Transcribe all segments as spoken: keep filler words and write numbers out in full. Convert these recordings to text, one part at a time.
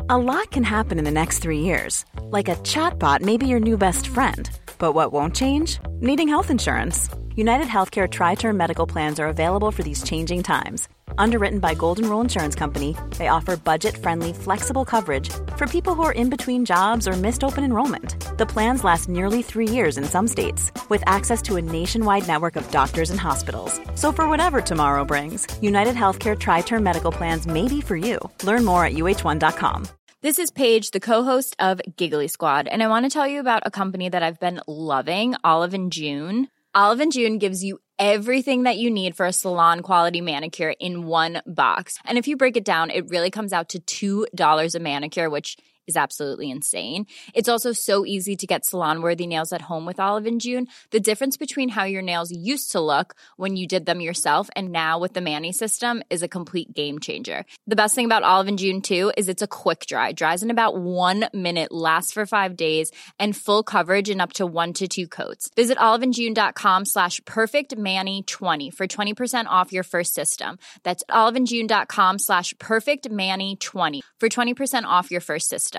A lot can happen in the next three years. Like a chatbot may be your new best friend. But what won't change? Needing health insurance. United Healthcare Tri-Term Medical Plans are available for these changing times. Underwritten by Golden Rule Insurance Company, they offer budget-friendly, flexible coverage for people who are in between jobs or missed open enrollment. The plans last nearly three years in some states, with access to a nationwide network of doctors and hospitals. So for whatever tomorrow brings, United Healthcare Tri-Term Medical Plans may be for you. Learn more at U H one dot com. This is Paige, the co-host of Giggly Squad, and I want to tell you about a company that I've been loving, Olive and June. Olive and June gives you everything that you need for a salon-quality manicure in one box. And if you break it down, it really comes out to two dollars a manicure, which is absolutely insane. It's also so easy to get salon-worthy nails at home with Olive and June. The difference between how your nails used to look when you did them yourself and now with the Mani system is a complete game changer. The best thing about Olive and June, too, is it's a quick dry. Dries in about one minute, lasts for five days, and full coverage in up to one to two coats. Visit oliveandjune.com slash perfectmani20 for twenty percent off your first system. That's oliveandjune.com slash perfectmani20 for twenty percent off your first system.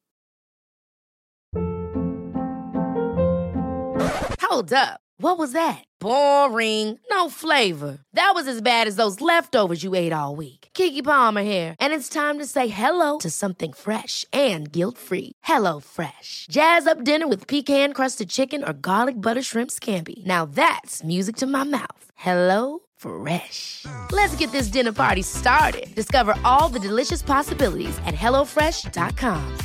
Hold up. What was that? Boring. No flavor. That was as bad as those leftovers you ate all week. Keke Palmer here, and it's time to say hello to something fresh and guilt-free. Hello Fresh. Jazz up dinner with pecan-crusted chicken or garlic butter shrimp scampi. Now that's music to my mouth. Hello Fresh. Let's get this dinner party started. Discover all the delicious possibilities at hello fresh dot com.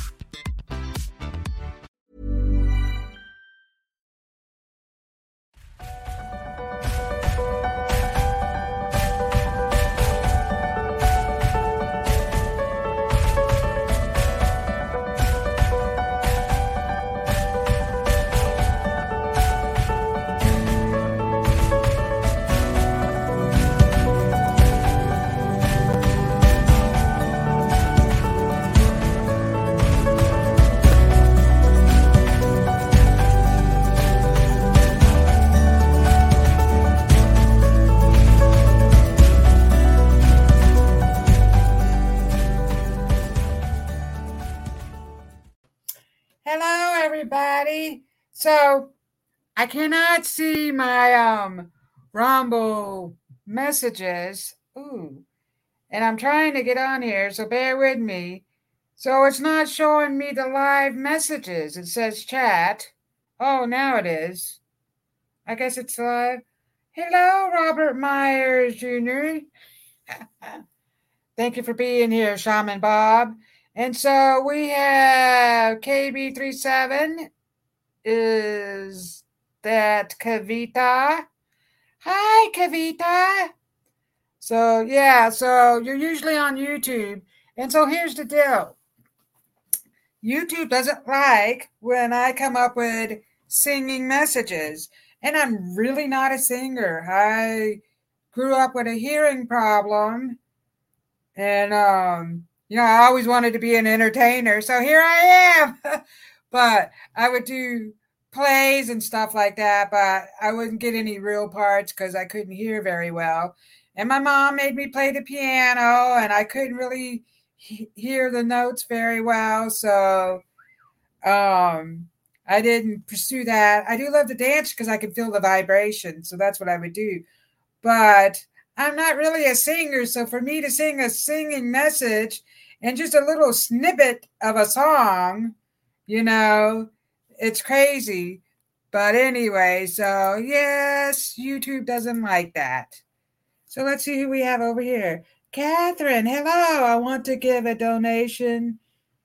Hello, everybody. So I cannot see my um Rumble messages. Ooh, and I'm trying to get on here, so bear with me. So it's not showing me the live messages. It says chat. Oh, now it is. I guess it's live. Hello, Robert Myers Junior Thank you for being here, Shaman Bob. And so we have K B thirty-seven. Is that Kavita? Hi, Kavita. So, yeah, so you're usually on YouTube. And so here's the deal. YouTube doesn't like when I come up with singing messages. And I'm really not a singer. I grew up with a hearing problem. And, um... you know, I always wanted to be an entertainer, so here I am. But I would do plays and stuff like that, but I wouldn't get any real parts because I couldn't hear very well. And my mom made me play the piano, and I couldn't really he- hear the notes very well, so um, I didn't pursue that. I do love to dance because I can feel the vibration, so that's what I would do. But I'm not really a singer, so for me to sing a singing message and just a little snippet of a song, you know, it's crazy. But anyway, so yes, YouTube doesn't like that. So let's see who we have over here. Catherine, hello. I want to give a donation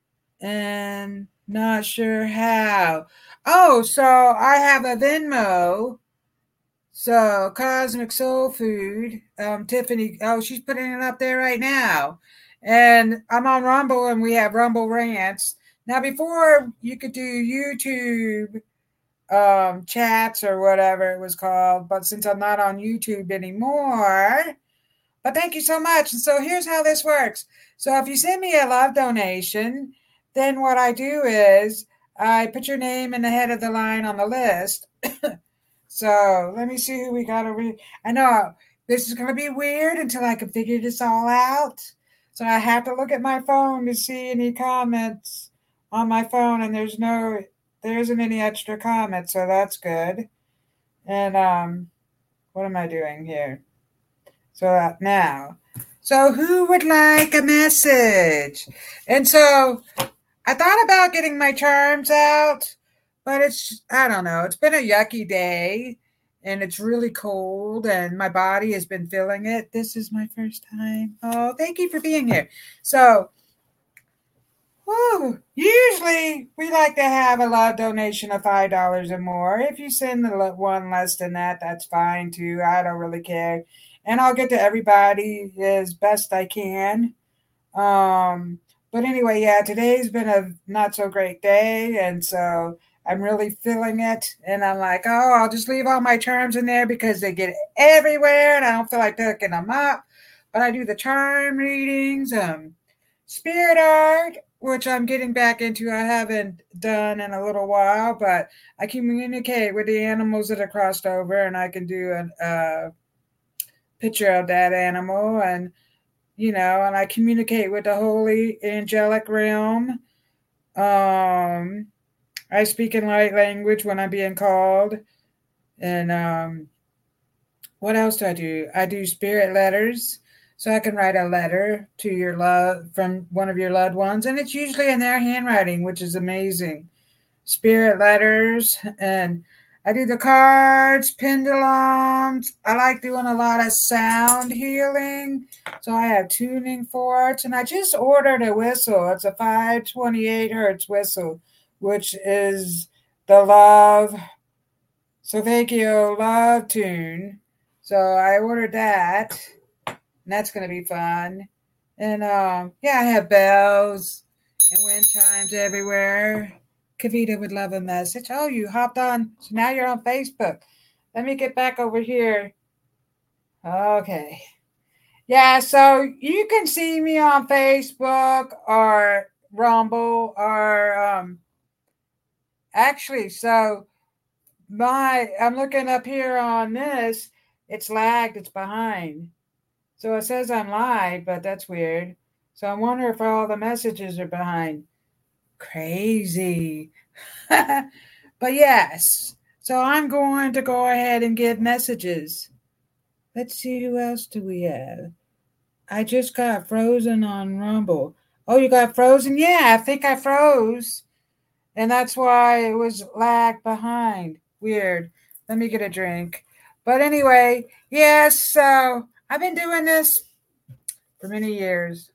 and not sure how. Oh, so I have a Venmo. So, Cosmic Soul Food, um, Tiffany, oh, she's putting it up there right now. And I'm on Rumble, and we have Rumble Rants. Now, before you could do YouTube um, chats or whatever it was called, but since I'm not on YouTube anymore, but thank you so much. And so here's how this works. So if you send me a love donation, then what I do is I put your name in the head of the line on the list. So let me see who we got over here. I know this is going to be weird until I can figure this all out. So I have to look at my phone to see any comments on my phone, and there's no, there isn't any extra comments, so that's good. And um, what am I doing here? So uh, now, so who would like a message? And so I thought about getting my charms out, but it's, I don't know, it's been a yucky day and it's really cold and my body has been feeling it. This is my first time. Oh, thank you for being here. So, whew, usually we like to have a love donation of five dollars or more. If you send the one less than that, that's fine too. I don't really care. And I'll get to everybody as best I can. Um, but anyway, yeah, today's been a not so great day, and so I'm really feeling it. And I'm like, oh, I'll just leave all my charms in there because they get everywhere, and I don't feel like picking them up. But I do the charm readings, um, spirit art, which I'm getting back into. I haven't done in a little while, but I communicate with the animals that are crossed over, and I can do a, a picture of that animal and you know, and I communicate with the holy angelic realm. Um, I speak in light language when I'm being called. And um, what else do I do? I do spirit letters. So I can write a letter to your love from one of your loved ones. And it's usually in their handwriting, which is amazing. Spirit letters. And I do the cards, pendulums. I like doing a lot of sound healing. So I have tuning forks. And I just ordered a whistle. It's a five twenty-eight hertz whistle, which is the love. So thank you, love tune. So I ordered that. And that's going to be fun. And um, yeah, I have bells and wind chimes everywhere. Kavita would love a message. Oh, you hopped on. So now you're on Facebook. Let me get back over here. Okay. Yeah, so you can see me on Facebook or Rumble or um actually, so my I'm looking up here on this. It's lagged, it's behind. So it says I'm live, but that's weird. So I wonder if all the messages are behind. Crazy. But yes, so I'm going to go ahead and give messages. Let's see, who else do we have? I just got frozen on Rumble. Oh, you got frozen? Yeah, I think I froze. And that's why it was lagged behind. Weird. Let me get a drink. But anyway, yes, so I've been doing this for many years.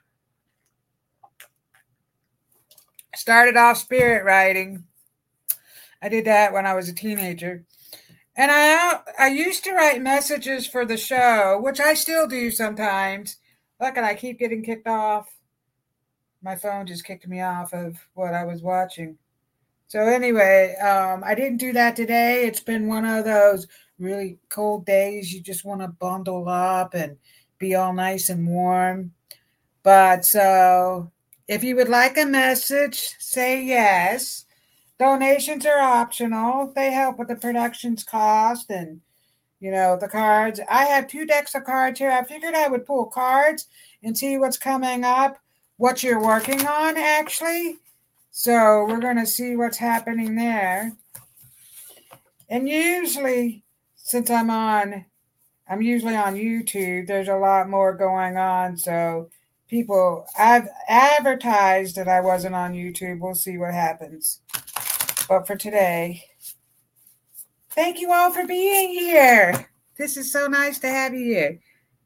Started off spirit writing. I did that when I was a teenager. And I I used to write messages for the show, which I still do sometimes. Look, and I keep getting kicked off. My phone just kicked me off of what I was watching. So anyway, um, I didn't do that today. It's been one of those really cold days. You just want to bundle up and be all nice and warm. But so if you would like a message, say yes. Donations are optional. They help with the production's cost and, you know, the cards. I have two decks of cards here. I figured I would pull cards and see what's coming up, what you're working on, actually. So we're going to see what's happening there. And usually, since I'm on, I'm usually on YouTube, there's a lot more going on. So people, I've advertised that I wasn't on YouTube. We'll see what happens. But for today, thank you all for being here. This is so nice to have you here.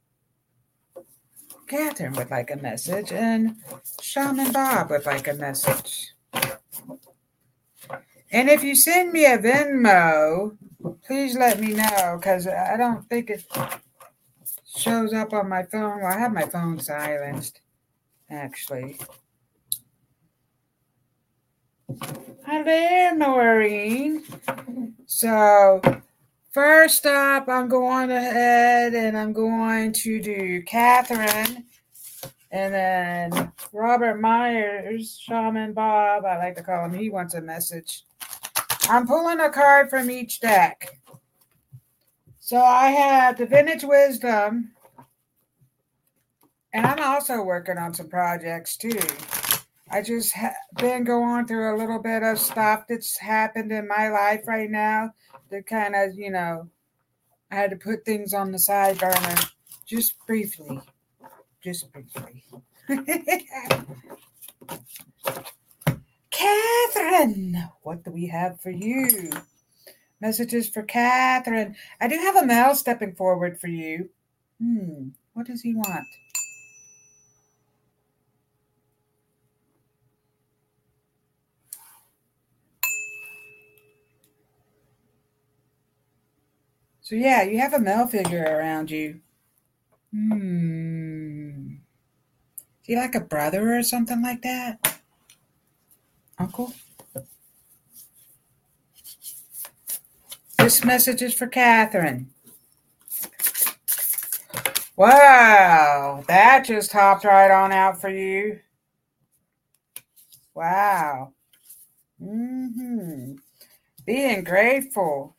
Catherine would like a message, and Shaman Bob would like a message. And if you send me a Venmo, please let me know, because I don't think it shows up on my phone. Well, I have my phone silenced, actually. Hi there, Maureen. So, first up, I'm going ahead and I'm going to do Catherine. And then Robert Myers, Shaman Bob, I like to call him, he wants a message. I'm pulling a card from each deck. So I have the Vintage Wisdom, And I'm also working on some projects too. I just ha- been going through a little bit of stuff that's happened in my life right now that kind of, you know, I had to put things on the side burner just briefly. Just briefly. Catherine, what do we have for you? Messages for Catherine. I do have a male stepping forward for you. Hmm, what does he want? So yeah, you have a male figure around you. Hmm. Is he like a brother or something like that? Uncle? This message is for Catherine. Wow, that just hopped right on out for you. Wow. Mm-hmm. Being grateful.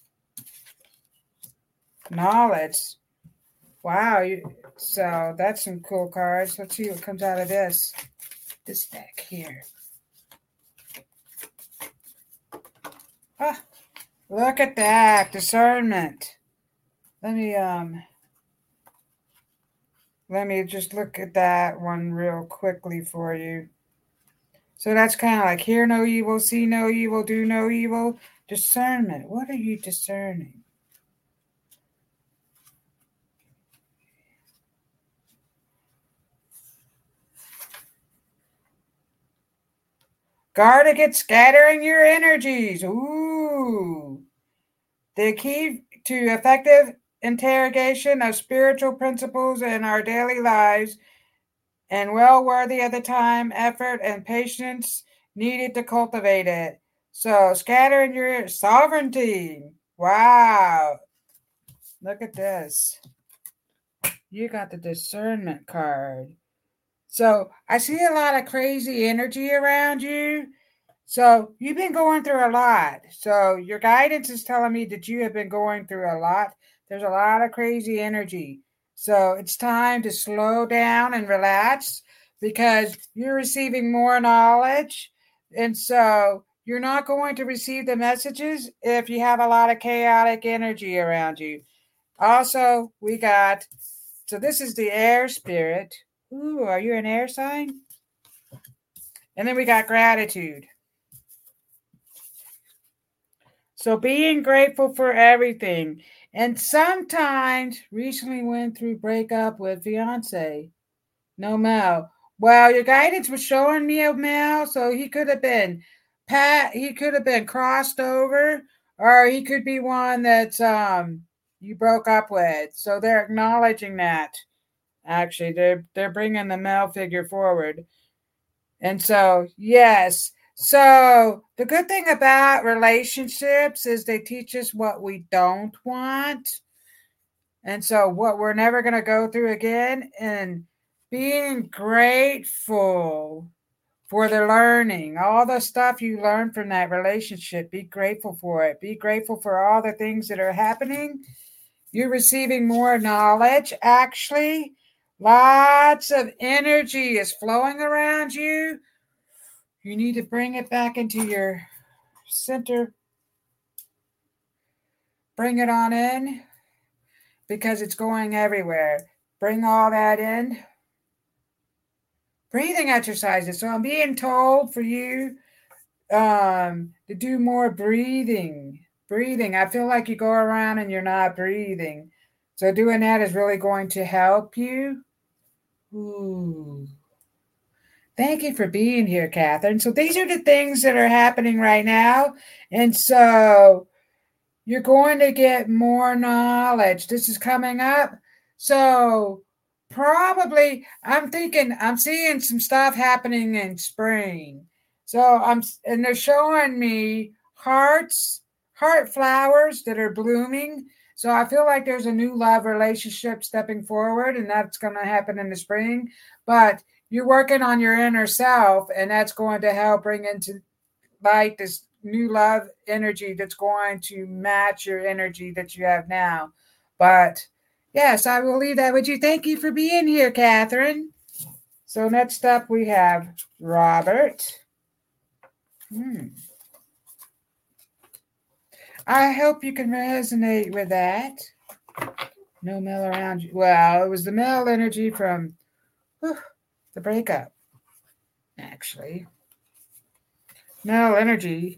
Knowledge. Wow. You, so that's some cool cards. Let's see what comes out of this. This deck here. Ah, look at that. Discernment. Let me um let me just look at that one real quickly for you. So that's kind of like hear no evil, see no evil, do no evil. Discernment. What are you discerning? Guard against scattering your energies. Ooh. The key to effective interrogation of spiritual principles in our daily lives and well worthy of the time, effort, and patience needed to cultivate it. So, scattering your sovereignty. Wow. Look at this. You got the discernment card. So, I see a lot of crazy energy around you. So, you've been going through a lot. So, your guidance is telling me that you have been going through a lot. There's a lot of crazy energy. So, it's time to slow down and relax because you're receiving more knowledge. And so, you're not going to receive the messages if you have a lot of chaotic energy around you. Also, we got, so this is the air spirit. Ooh, are you an air sign? And then we got gratitude. So being grateful for everything. And sometimes recently went through breakup with fiance. No Mel. Well, your guidance was showing me a Mel, so he could have been Pat, he could have been crossed over, or he could be one that's um you broke up with. So they're acknowledging that. Actually, they're they're bringing the male figure forward. And so, yes. So, the good thing about relationships is they teach us what we don't want. And so, what we're never going to go through again, and being grateful for the learning, all the stuff you learn from that relationship. Be grateful for it. Be grateful for all the things that are happening. You're receiving more knowledge, actually. Lots of energy is flowing around you. You need to bring it back into your center. Bring it on in because it's going everywhere. Bring all that in. Breathing exercises. So I'm being told for you um, to do more breathing. Breathing. I feel like you go around and you're not breathing. So doing that is really going to help you. Ooh. Thank you for being here, Catherine. So these are the things that are happening right now. And so you're going to get more knowledge. This is coming up. So probably I'm thinking I'm seeing some stuff happening in spring. So I'm and they're showing me hearts, heart flowers that are blooming. So I feel like there's a new love relationship stepping forward, and that's going to happen in the spring. But you're working on your inner self, and that's going to help bring into light this new love energy that's going to match your energy that you have now. But Yes, I will leave that with you. Thank you for being here, Catherine. So next up we have Robert. Hmm. I hope you can resonate with that. No male around you. Well, it was the male energy from whew, the breakup, actually. Male energy.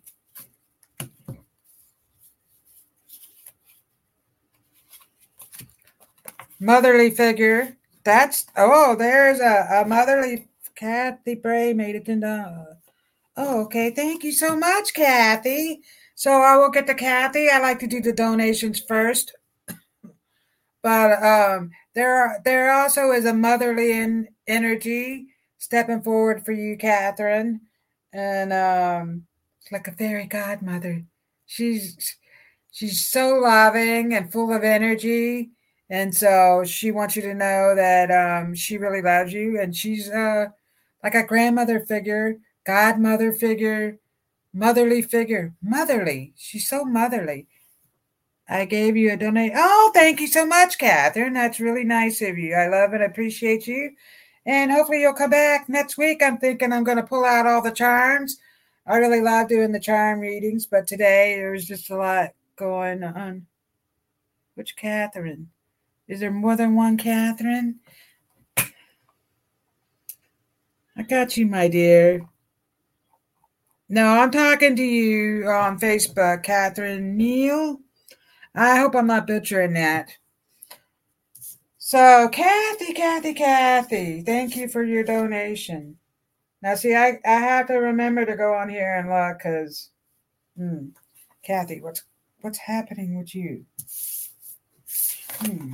Motherly figure. That's, oh, there's a, a motherly. Kathy Bray made it into. Oh, okay. Thank you so much, Kathy. So I will get to Kathy. I like to do the donations first. But um, there, there also is a motherly in, energy stepping forward for you, Catherine, and um, it's like a fairy godmother. She's she's so loving and full of energy, and so she wants you to know that um, she really loves you, and she's uh, like a grandmother figure, godmother figure, motherly figure, motherly. She's so motherly. I gave you a donate. Oh, thank you so much, Catherine. That's really nice of you. I love and appreciate you. And hopefully you'll come back next week. I'm thinking I'm going to pull out all the charms. I really love doing the charm readings, but today there's just a lot going on. Which Catherine? Is there more than one Catherine? I got you, my dear. No, I'm talking to you on Facebook, Catherine Neal. I hope I'm not butchering that. So, Kathy, Kathy, Kathy, thank you for your donation. Now, see, I, I have to remember to go on here and look because, hmm, Kathy, what's what's happening with you? Hmm.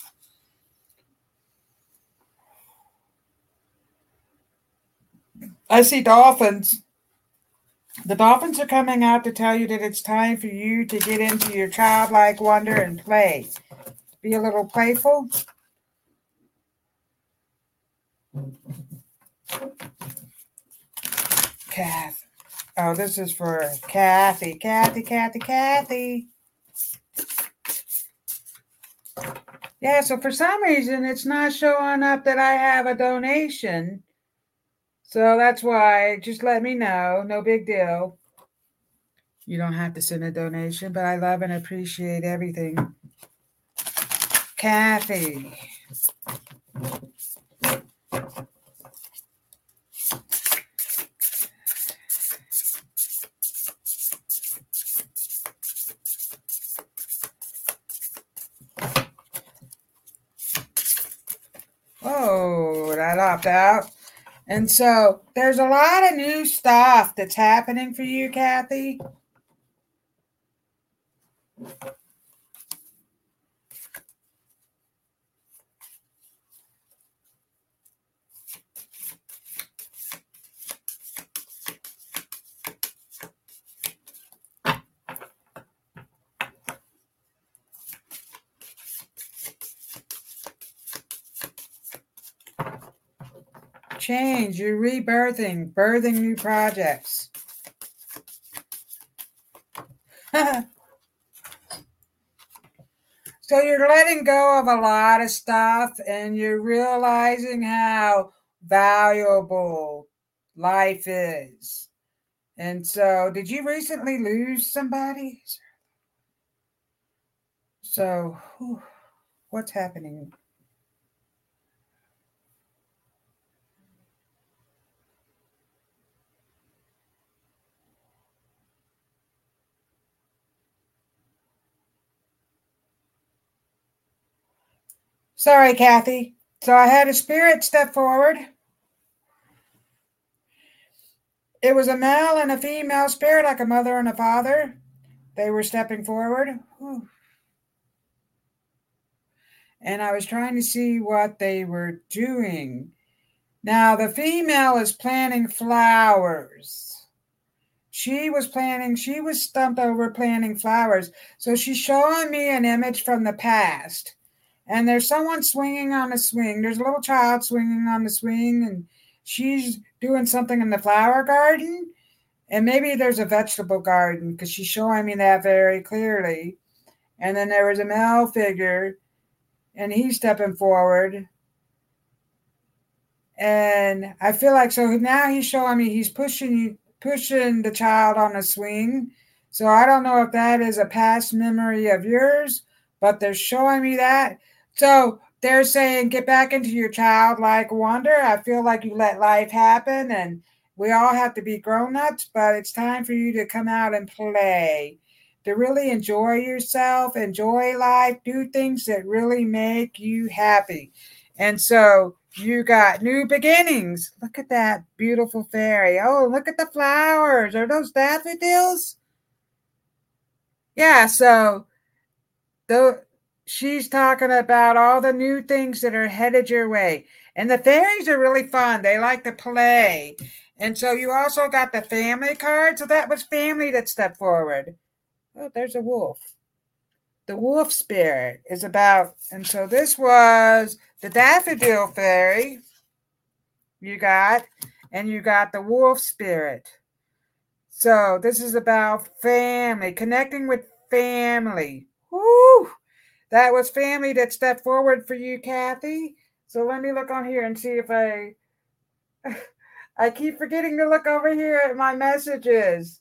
I see dolphins. The dolphins are coming out to tell you that it's time for you to get into your childlike wonder and play. Be a little playful. Kathy. Oh, this is for Kathy. Kathy, Kathy, Kathy. Yeah, so for some reason it's not showing up that I have a donation. So that's why, just let me know. No big deal. You don't have to send a donation, but I love and appreciate everything. Kathy. Oh, that opted out. And so there's a lot of new stuff that's happening for you, Kathy. Change, you're rebirthing, birthing new projects. So you're letting go of a lot of stuff and you're realizing how valuable life is. And so, did you recently lose somebody? So, whew, what's happening? Sorry, Kathy. So I had a spirit step forward. It was a male and a female spirit, like a mother and a father. They were stepping forward. Whew. And I was trying to see what they were doing. Now, the female is planting flowers. She was planting, she was stumped over planting flowers. So she's showing me an image from the past. And there's someone swinging on a swing. There's a little child swinging on the swing, and she's doing something in the flower garden. And maybe there's a vegetable garden because she's showing me that very clearly. And then there was a male figure, and he's stepping forward. And I feel like, so now he's showing me he's pushing pushing the child on a swing. So I don't know if that is a past memory of yours, but they're showing me that. So they're saying, get back into your childlike wonder. I feel like you let life happen, and we all have to be grown-ups, but it's time for you to come out and play, to really enjoy yourself, enjoy life, do things that really make you happy. And so you got new beginnings. Look at that beautiful fairy. Oh, look at the flowers. Are those daffodils? Yeah, so the, she's talking about all the new things that are headed your way. And the fairies are really fun. They like to play. And so you also got the family card. So that was family that stepped forward. Oh, there's a wolf. The wolf spirit is about, and so this was the daffodil fairy you got, and you got the wolf spirit. So this is about family, connecting with family. Woo! That was family that stepped forward for you, Kathy. So let me look on here and see if I, I keep forgetting to look over here at my messages.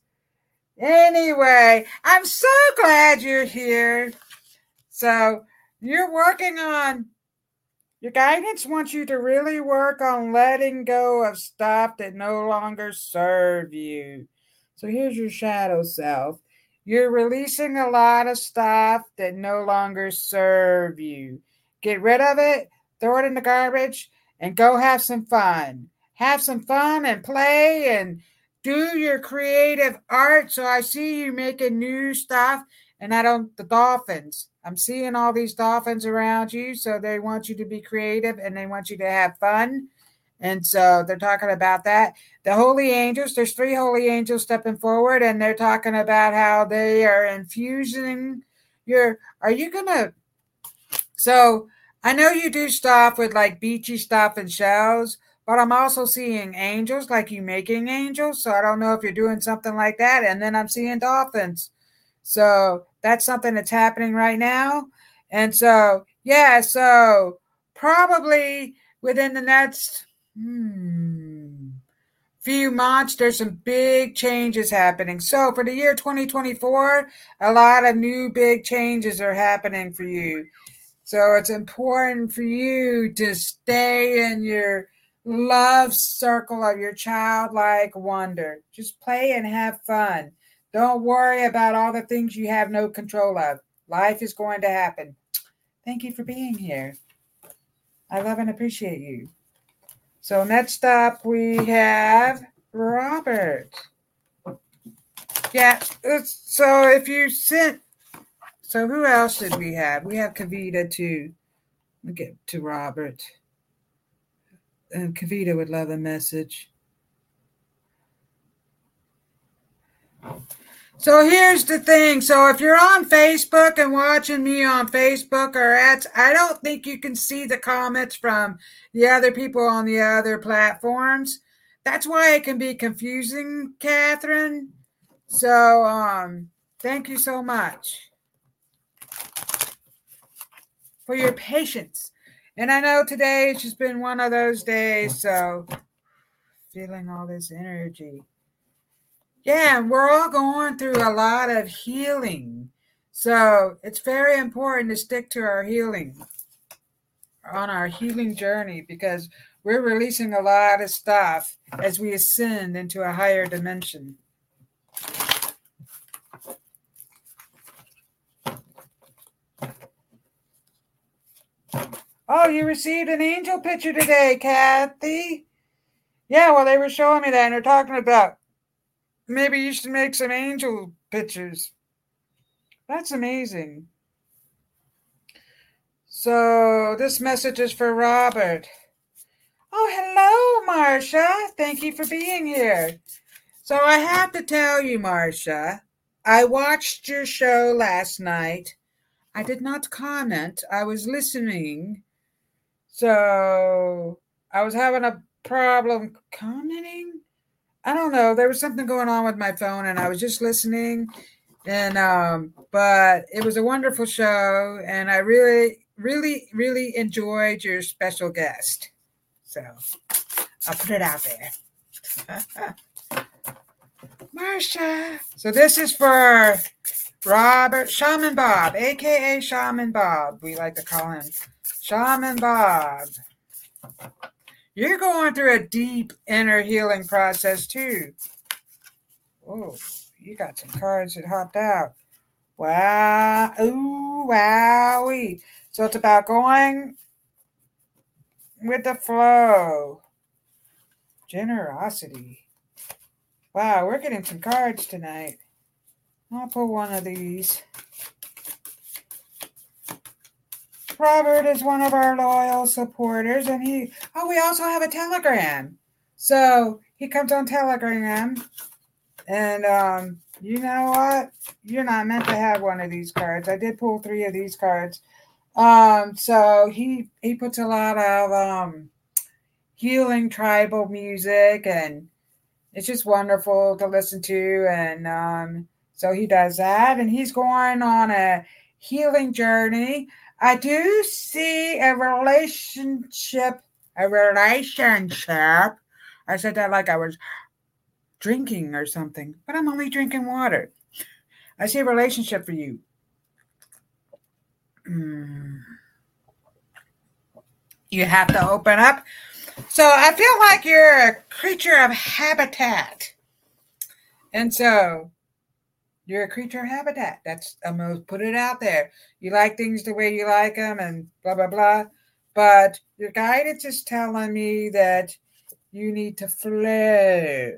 Anyway, I'm so glad you're here. So you're working on, your guidance wants you to really work on letting go of stuff that no longer serve you. So here's your shadow self. You're releasing a lot of stuff that no longer serve you. Get rid of it, throw it in the garbage, and go have some fun. Have some fun and play and do your creative art. So I see you making new stuff, and I don't, the dolphins. I'm seeing all these dolphins around you. So they want you to be creative and they want you to have fun. And so they're talking about that. The holy angels, there's three holy angels stepping forward, and they're talking about how they are infusing your, are you going to, so I know you do stuff with like beachy stuff and shells, but I'm also seeing angels, like you making angels. So I don't know if you're doing something like that. And then I'm seeing dolphins. So that's something that's happening right now. And so, yeah, so probably within the next hmm, few months, there's some big changes happening. So for the year twenty twenty-four, a lot of new big changes are happening for you. So it's important for you to stay in your love circle of your childlike wonder. Just play and have fun. Don't worry about all the things you have no control of. Life is going to happen. Thank you for being here. I love and appreciate you. So next up we have Robert. Yeah, so if you sent, so who else did we have? We have Kavita too. We'll get to Robert. And Kavita would love a message. So here's the thing. So if you're on Facebook and watching me on Facebook or at, I don't think you can see the comments from the other people on the other platforms. That's why it can be confusing, Catherine. So um, thank you so much for your patience. And I know today has just been one of those days, so feeling all this energy. Yeah, and we're all going through a lot of healing. So it's very important to stick to our healing, on our healing journey, because we're releasing a lot of stuff as we ascend into a higher dimension. Oh, you received an angel picture today, Kathy. Yeah, well, they were showing me that, and they're talking about maybe you should make some angel pictures. That's amazing. So this message is for Robert. Oh, hello, Marcia. Thank you for being here. So I have to tell you, Marcia, I watched your show last night. I did not comment. I was listening. So I was having a problem commenting. I don't know. There was something going on with my phone, and I was just listening. And um, but it was a wonderful show, and I really really, really enjoyed your special guest. So I'll put it out there. Marsha. So this is for Robert, Shaman Bob, a k a. Shaman Bob. We like to call him Shaman Bob. You're going through a deep inner healing process too. Oh, you got some cards that hopped out. Wow. Ooh, wowee. So it's about going with the flow. Generosity. Wow, we're getting some cards tonight. I'll pull one of these. Robert is one of our loyal supporters, and he, oh, we also have a Telegram. So he comes on Telegram, and um, you know what? You're not meant to have one of these cards. I did pull three of these cards. Um, so he he puts a lot of um, healing tribal music, and it's just wonderful to listen to. And um, so he does that, and he's going on a healing journey. I do see a relationship, a relationship. I said that like I was drinking or something, but I'm only drinking water. I see a relationship for you. Mm. You have to open up. So I feel like you're a creature of habitat. And so you're a creature of habitat. That's, I'm going to put it out there. You like things the way you like them and blah, blah, blah. But your guidance is telling me that you need to flow.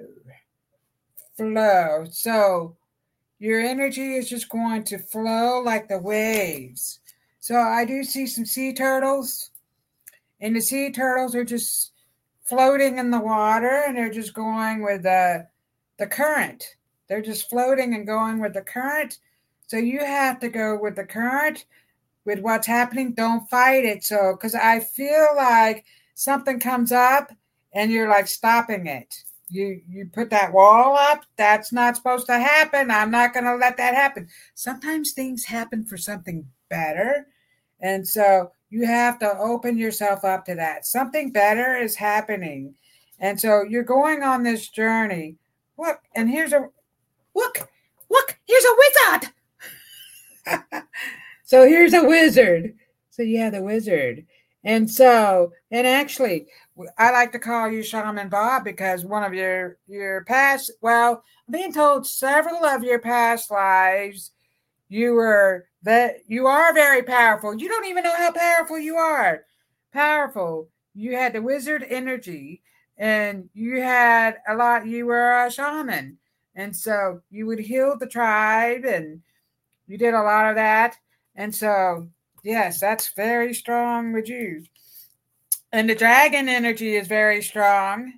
Flow. So your energy is just going to flow like the waves. So I do see some sea turtles. And the sea turtles are just floating in the water, and they're just going with the, the current. They're just floating and going with the current. So you have to go with the current, with what's happening. Don't fight it. So, because I feel like something comes up and you're like stopping it. You you put that wall up. That's not supposed to happen. I'm not going to let that happen. Sometimes things happen for something better. And so you have to open yourself up to that. Something better is happening. And so you're going on this journey. Look, and here's a, look, look, here's a wizard. So here's a wizard. So yeah, the wizard. And so, and actually, I like to call you Shaman Bob because one of your, your past, well, I'm being told several of your past lives, you were that you are very powerful. You don't even know how powerful you are. Powerful. You had the wizard energy, and you had a lot. You were a shaman, and so you would heal the tribe, and you did a lot of that. And so, yes, that's very strong with you. And the dragon energy is very strong.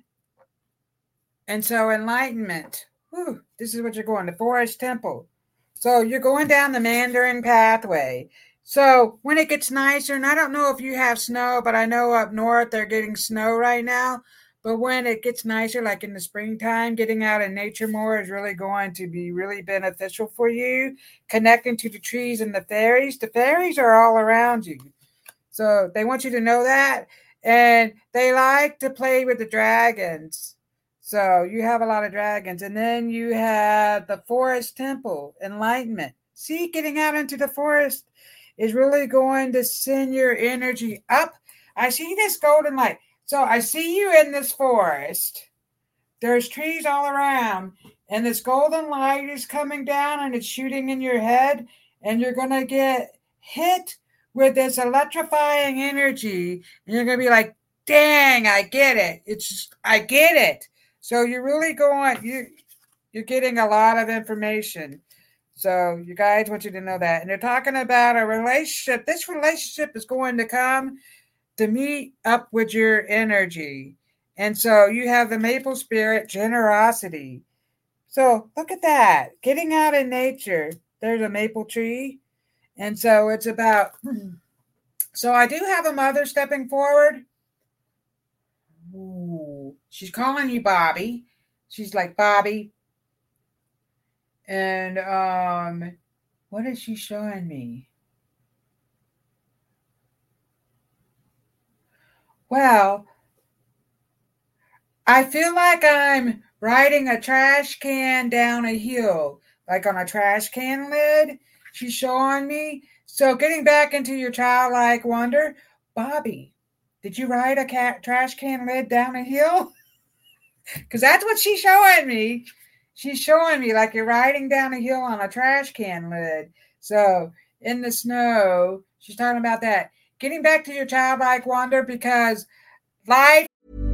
And so, enlightenment. Whew, this is what you're going. The forest temple. So you're going down the Mandarin pathway. So when it gets nicer, and I don't know if you have snow, but I know up north they're getting snow right now. But when it gets nicer, like in the springtime, getting out in nature more is really going to be really beneficial for you. Connecting to the trees and the fairies. The fairies are all around you. So they want you to know that. And they like to play with the dragons. So you have a lot of dragons. And then you have the forest temple, enlightenment. See, getting out into the forest is really going to send your energy up. I see this golden light. So I see you in this forest. There's trees all around. And this golden light is coming down and it's shooting in your head. And you're going to get hit with this electrifying energy. And you're going to be like, dang, I get it. It's just, I get it. So you're really going, you, you're getting a lot of information. So you guys want you to know that. And they're talking about a relationship. This relationship is going to come to meet up with your energy. And so you have the maple spirit, generosity. So look at that. Getting out in nature. There's a maple tree. And so it's about, so I do have a mother stepping forward. Ooh, she's calling you Bobby. She's like, Bobby. And um, what is she showing me? Well, I feel like I'm riding a trash can down a hill, like on a trash can lid. She's showing me. So getting back into your childlike wonder, Bobby, did you ride a cat trash can lid down a hill? Because that's what she's showing me. She's showing me like you're riding down a hill on a trash can lid. So in the snow, she's talking about that. Getting back to your childlike wonder, because life.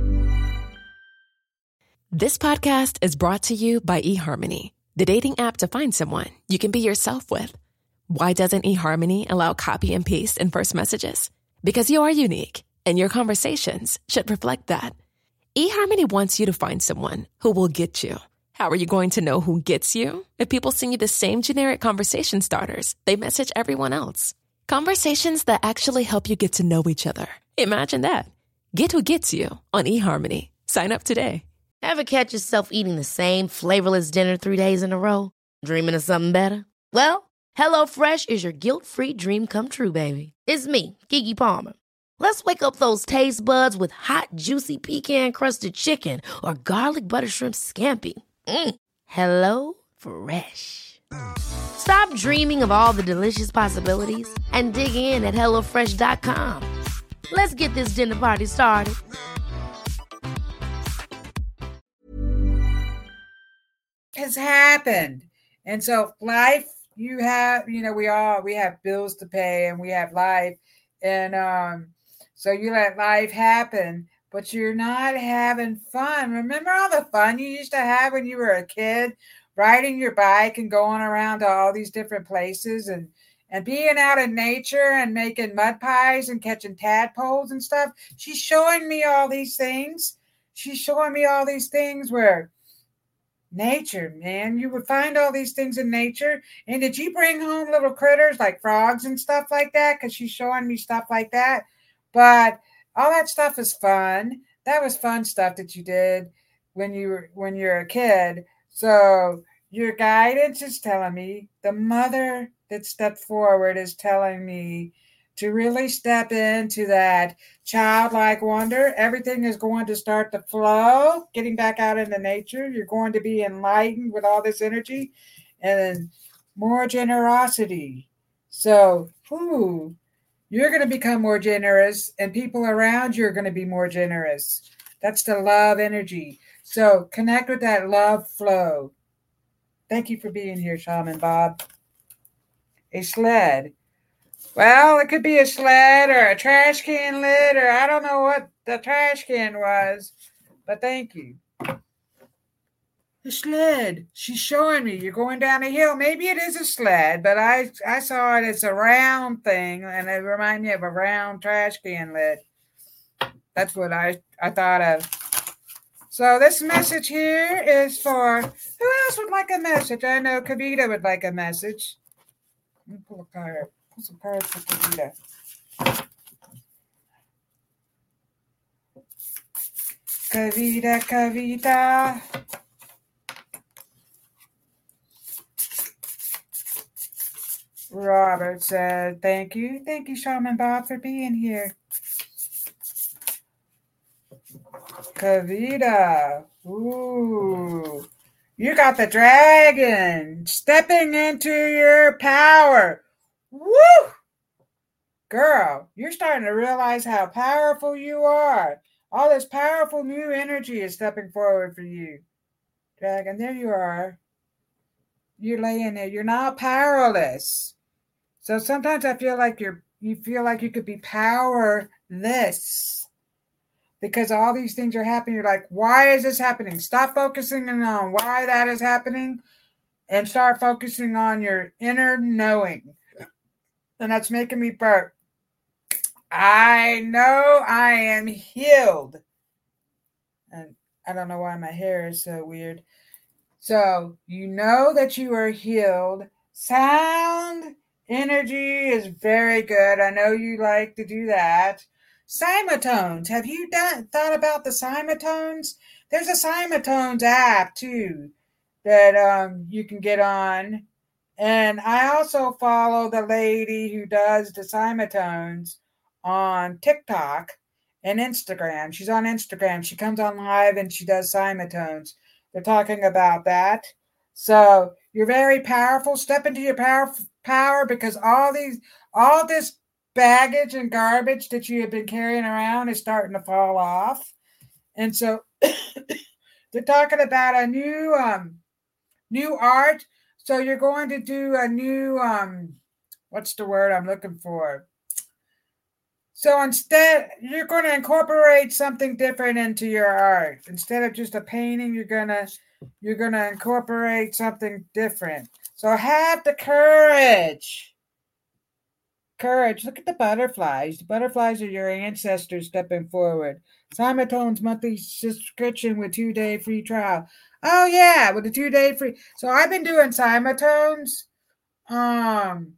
This podcast is brought to you by eHarmony, the dating app to find someone you can be yourself with. Why doesn't eHarmony allow copy and paste in first messages? Because you are unique, and your conversations should reflect that. eHarmony wants you to find someone who will get you. How are you going to know who gets you? If people send you the same generic conversation starters they message everyone else. Conversations that actually help you get to know each other. Imagine that. Get who gets you on eHarmony. Sign up today. Ever catch yourself eating the same flavorless dinner three days in a row? Dreaming of something better? Well, HelloFresh is your guilt-free dream come true, baby. It's me, Keke Palmer. Let's wake up those taste buds with hot, juicy pecan-crusted chicken or garlic butter shrimp scampi. Mm. Hello Fresh. Stop dreaming of all the delicious possibilities and dig in at hello fresh dot com. Let's get this dinner party started. Has happened. And so life, you have, you know, we all, we have bills to pay and we have life. And um, so you let life happen, but you're not having fun. Remember all the fun you used to have when you were a kid, riding your bike and going around to all these different places and, and being out in nature and making mud pies and catching tadpoles and stuff. She's showing me all these things. She's showing me all these things where nature, man, you would find all these things in nature. And did you bring home little critters like frogs and stuff like that? Because she's showing me stuff like that. But all that stuff is fun. That was fun stuff that you did when you were when you're a kid. So your guidance is telling me, the mother that stepped forward is telling me to really step into that childlike wonder. Everything is going to start to flow, getting back out into nature. You're going to be enlightened with all this energy and more generosity. So, whew, you're going to become more generous, and people around you are going to be more generous. That's the love energy. So connect with that love flow. Thank you for being here, Shaman Bob. A sled. Well, it could be a sled or a trash can lid, or I don't know what the trash can was, but thank you. The sled. She's showing me you're going down a hill. Maybe it is a sled, but I, I saw it as a round thing, and it reminded me of a round trash can lid. That's what I, I thought of. So this message here is for, who else would like a message? I know Kavita would like a message. Let me pull a card. Pull some cards for Kavita. Kavita, Kavita. Robert said, thank you. Thank you, Shaman Bob, for being here. Kavita. Ooh. You got the dragon stepping into your power. Woo! Girl, you're starting to realize how powerful you are. All this powerful new energy is stepping forward for you. Dragon, there you are. You're laying there. You're not powerless. So sometimes I feel like you're you feel like you could be powerless because all these things are happening. You're like, why is this happening? Stop focusing on why that is happening and start focusing on your inner knowing. And that's making me burp. I know I am healed. And I don't know why my hair is so weird. So you know that you are healed. Sound energy is very good. I know you like to do that. Cymatones. Have you done thought about the Cymatones? There's a Cymatones app too that um, you can get on. And I also follow the lady who does the Cymatones on TikTok. and Instagram. She's on Instagram. She comes on live and she does Simatones. They're talking about that. So you're very powerful. Step into your power, power because all these, all this baggage and garbage that you have been carrying around is starting to fall off. And so they're talking about a new, um, new art. So you're going to do a new, um, what's the word I'm looking for? So instead, you're going to incorporate something different into your art. Instead of just a painting, you're going to you're going to incorporate something different. So have the courage. Courage. Look at the butterflies. The butterflies are your ancestors stepping forward. Simatone's monthly subscription with two-day free trial. Oh, yeah, with a two-day free. So I've been doing Simatones. Um...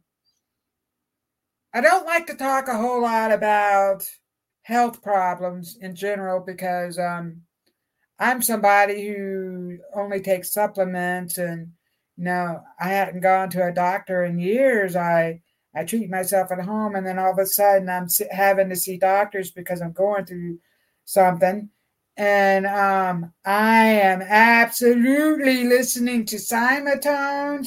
I don't like to talk a whole lot about health problems in general because um, I'm somebody who only takes supplements and, you know, I hadn't gone to a doctor in years. I, I treat myself at home and then all of a sudden I'm having to see doctors because I'm going through something. And um, I am absolutely listening to Simatones,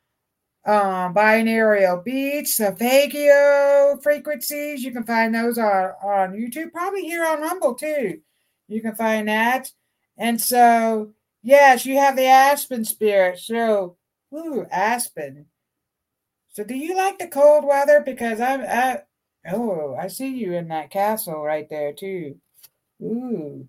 um, binaural beats, Faggio frequencies. You can find those on, on YouTube, probably here on Rumble too. You can find that. And so, yes, you have the Aspen spirit. So, ooh, Aspen. So do you like the cold weather? Because I'm, I, oh, I see you in that castle right there too. Ooh.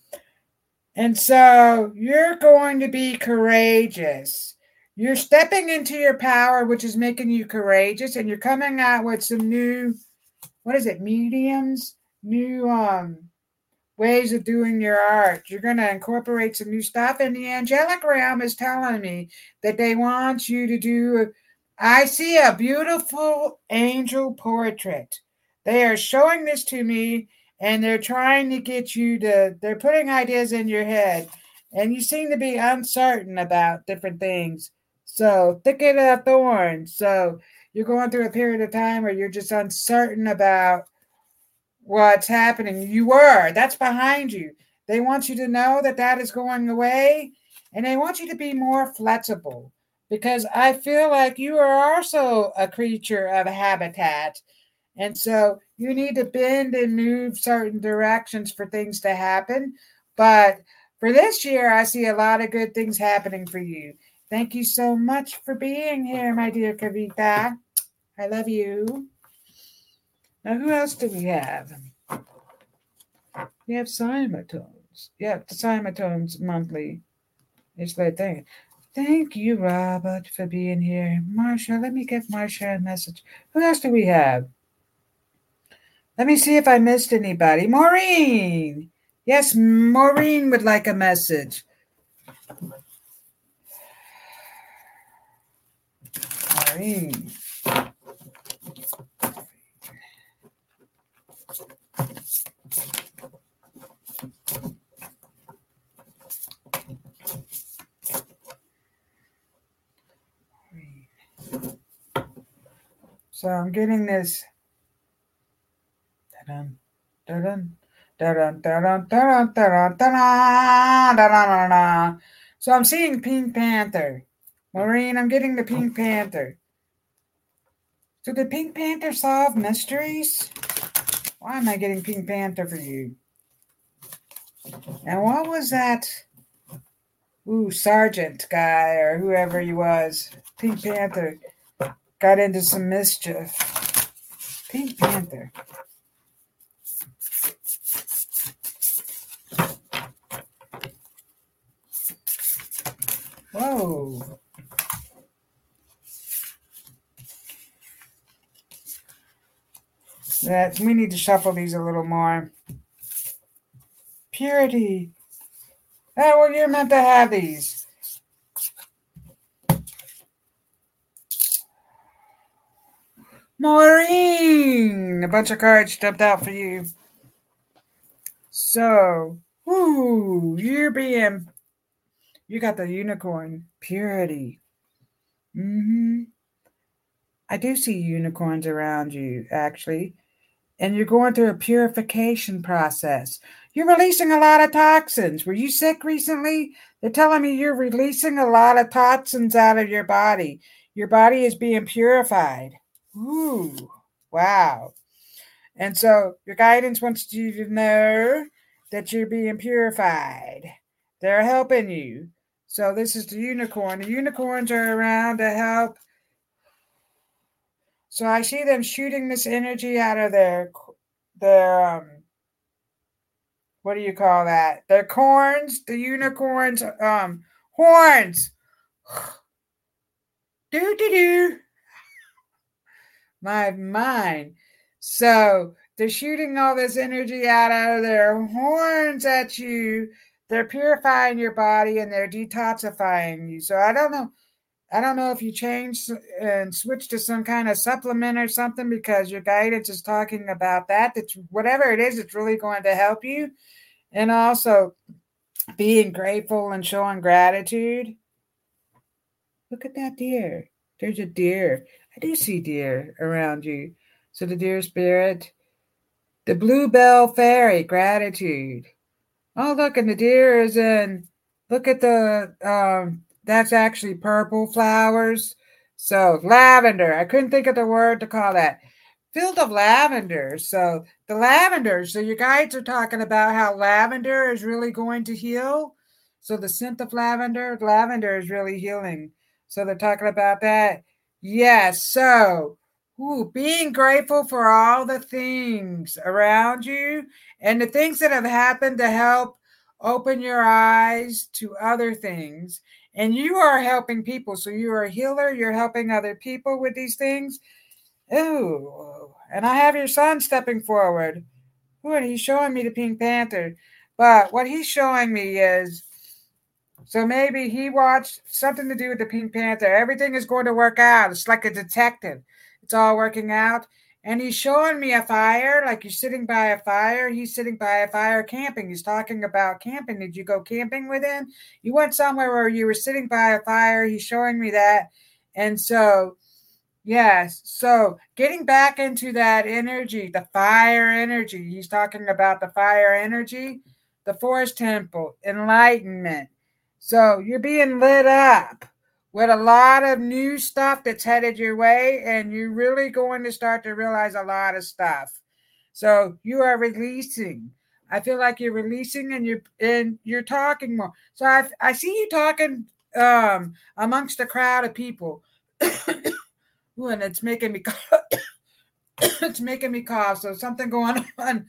And so you're going to be courageous. You're stepping into your power, which is making you courageous, and you're coming out with some new, what is it, mediums? New um ways of doing your art. You're going to incorporate some new stuff, and the angelic realm is telling me that they want you to do, I see a beautiful angel portrait. They are showing this to me, and they're trying to get you to, they're putting ideas in your head, and you seem to be uncertain about different things. So, thicket of thorns. So, you're going through a period of time where you're just uncertain about what's happening. You were. That's behind you. They want you to know that that is going away, and they want you to be more flexible because I feel like you are also a creature of habitat. And so you need to bend and move certain directions for things to happen. But for this year, I see a lot of good things happening for you. Thank you so much for being here, my dear Kavita. I love you. Now, who else do we have? We have Simatones. Yeah, the Simatones monthly. It's that thing. Thank you, Robert, for being here. Marsha, let me give Marsha a message. Who else do we have? Let me see if I missed anybody. Maureen. Yes, Maureen would like a message. Maureen. So I'm getting this. Da-dun, da-dun, da-dun, da-dun, da-dun, da-dun, da-dun, da-dun, da-dun. So I'm seeing Pink Panther. Maureen, I'm getting the Pink Panther. So did Pink Panther solve mysteries? Why am I getting Pink Panther for you? And what was that? Ooh, Sergeant guy or whoever he was. Pink Panther got into some mischief. Pink Panther. Whoa. That we need to shuffle these a little more. Purity. Oh, well, you're meant to have these. Maureen! A bunch of cards jumped out for you. So, ooh, you're being, you got the unicorn. Purity. Mm-hmm. I do see unicorns around you, actually. and you're going through a purification process. You're releasing a lot of toxins. Were you sick recently? They're telling me you're releasing a lot of toxins out of your body. Your body is being purified. Ooh, wow. And so your guidance wants you to know that you're being purified. They're helping you. So this is the unicorn. The unicorns are around to help. So I see them shooting this energy out of their, their um, what do you call that? Their corns, the unicorns, um, horns. Do do do. My mind. So they're shooting all this energy out of their horns at you. They're purifying your body and they're detoxifying you. So I don't know. I don't know if you change and switch to some kind of supplement or something, because your guidance is talking about that. That's whatever it is, it's really going to help you. And also being grateful and showing gratitude. Look at that deer. There's a deer. I do see deer around you. So the deer spirit, the bluebell fairy, gratitude. Oh, look, and the deer is in, look at the, um, that's actually purple flowers. So lavender, I couldn't think of the word to call that. Field of lavender. So the lavender, so your guides are talking about how lavender is really going to heal. So the scent of lavender, lavender is really healing. So they're talking about that. Yes. So ooh, being grateful for all the things around you and the things that have happened to help open your eyes to other things. And you are helping people. So you are a healer. You're helping other people with these things. Ooh, and I have your son stepping forward. Ooh, and he's showing me the Pink Panther. But what he's showing me is, so maybe he watched something to do with the Pink Panther. Everything is going to work out. It's like a detective. It's all working out. And he's showing me a fire, like you're sitting by a fire. He's sitting by a fire camping. He's talking about camping. Did you go camping with him? You went somewhere where you were sitting by a fire. He's showing me that. And so, yes, so getting back into that energy, the fire energy. He's talking about the fire energy, the forest temple, enlightenment. So you're being lit up with a lot of new stuff that's headed your way, and you're really going to start to realize a lot of stuff. So you are releasing. I feel like you're releasing, and you're and you're talking more. So I I see you talking um, amongst a crowd of people. Ooh, and it's making me cough. It's making me cough. So something going on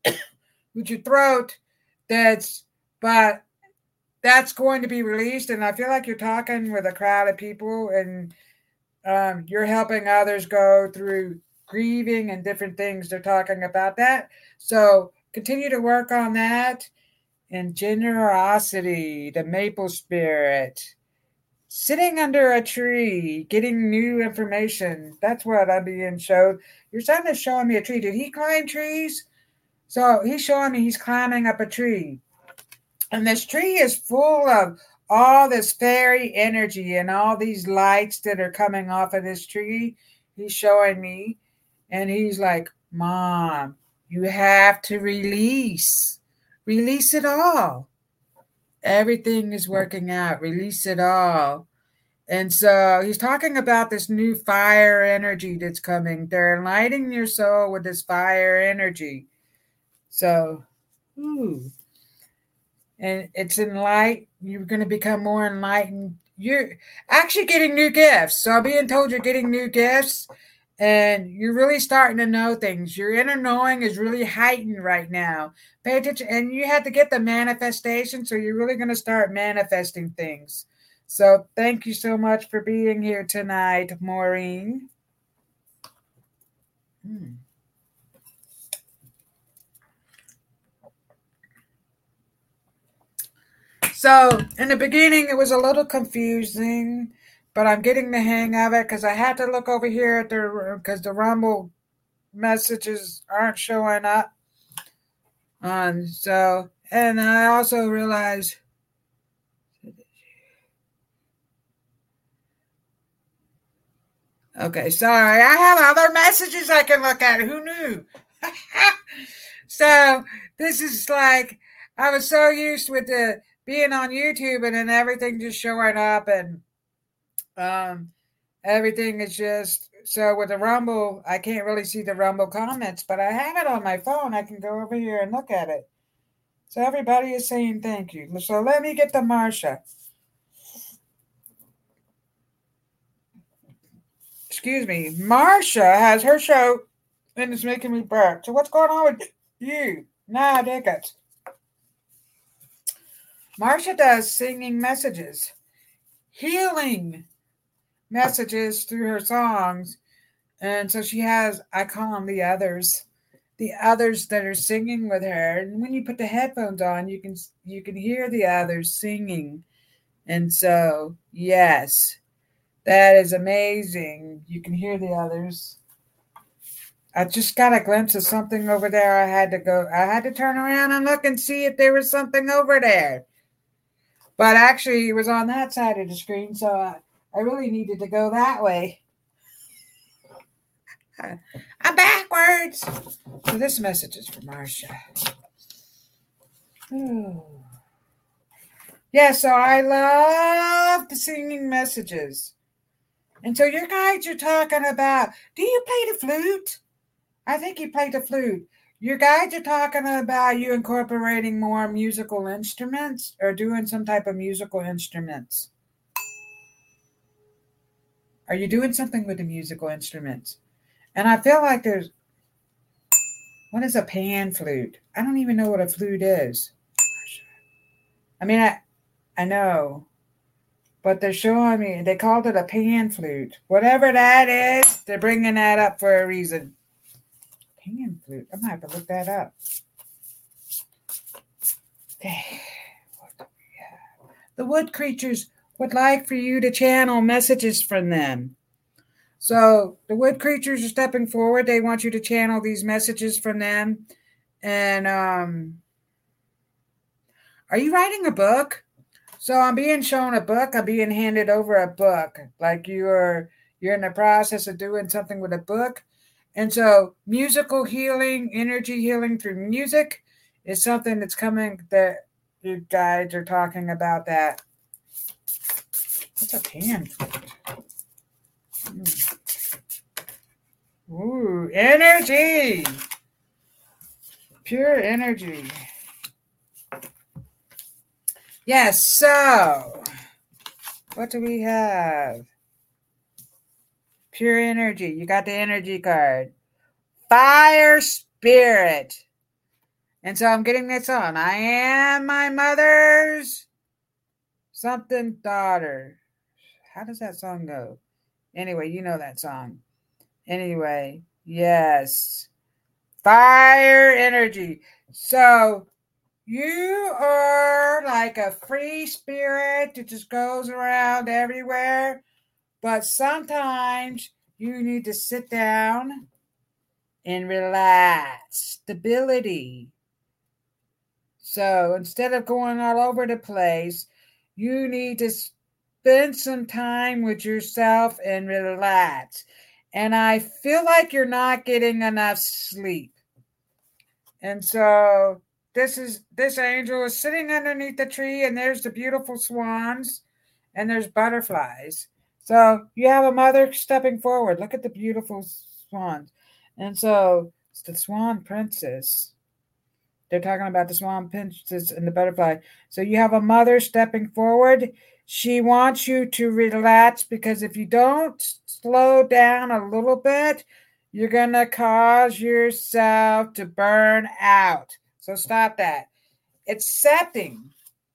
with your throat. That's but. That's going to be released, and I feel like you're talking with a crowd of people, and um, you're helping others go through grieving and different things. They're talking about that. So continue to work on that. And generosity, the maple spirit, sitting under a tree, getting new information. That's what I'm being showed. Your son is showing me a tree. Did he climb trees? So he's showing me he's climbing up a tree. And this tree is full of all this fairy energy and all these lights that are coming off of this tree. He's showing me. And he's like, Mom, you have to release. Release it all. Everything is working out. Release it all. And so he's talking about this new fire energy that's coming. They're enlightening your soul with this fire energy. So, ooh. And it's enlightened. You're going to become more enlightened. You're actually getting new gifts. So I'm being told you're getting new gifts, and you're really starting to know things. Your inner knowing is really heightened right now. Pay attention. And you had to get the manifestation. So you're really going to start manifesting things. So thank you so much for being here tonight, Maureen. Hmm. So in the beginning, it was a little confusing, but I'm getting the hang of it because I had to look over here at the because the Rumble messages aren't showing up. Um, so and I also realized. Okay, sorry. I have other messages I can look at. Who knew? So this is like, I was so used with the being on YouTube and then everything just showing up and um everything is just so with the Rumble, I can't really see the Rumble comments, but I have it on my phone. I can go over here and look at it. So everybody is saying thank you. So let me get to Marsha. Excuse me. Marsha has her show and it's making me burp. So what's going on with you? Nah, dig it. Marsha does singing messages, healing messages through her songs. And so she has, I call them the others, the others that are singing with her. And when you put the headphones on, you can you can hear the others singing. And so, yes, that is amazing. You can hear the others. I just got a glimpse of something over there. I had to go, I had to turn around and look and see if there was something over there. But actually, it was on that side of the screen, so I, I really needed to go that way. I'm backwards. So this message is for Marsha. Ooh. Yeah, so I love the singing messages. And so your guides are talking about, do you play the flute? I think you play the flute. Your guides are talking about you incorporating more musical instruments or doing some type of musical instruments. Are you doing something with the musical instruments? And I feel like there's, what is a pan flute? I don't even know what a flute is. I mean, I, I know, but they're showing me, they called it a pan flute. Whatever that is, they're bringing that up for a reason. Pan flute. I'm going to have to look that up. Okay. The wood creatures would like for you to channel messages from them. So the wood creatures are stepping forward. They want you to channel these messages from them. And um, are you writing a book? So I'm being shown a book. I'm being handed over a book. Like you're you're in the process of doing something with a book. And so musical healing, energy healing through music is something that's coming that you guys are talking about that. What's a pan flute? Hmm. Ooh, energy. Pure energy. Yes, so what do we have? Pure energy. You got the energy card. Fire spirit. And so I'm getting this on. I am my mother's something daughter. How does that song go? Anyway, you know that song. Anyway, yes. Fire energy. So you are like a free spirit that just goes around everywhere. But sometimes you need to sit down and relax. Stability. So instead of going all over the place, you need to spend some time with yourself and relax. And I feel like you're not getting enough sleep. And so this is this angel is sitting underneath the tree, and there's the beautiful swans, and there's butterflies. So you have a mother stepping forward. Look at the beautiful swans. And so it's the swan princess. They're talking about the swan princess and the butterfly. So you have a mother stepping forward. She wants you to relax because if you don't slow down a little bit, you're going to cause yourself to burn out. So stop that. Accepting.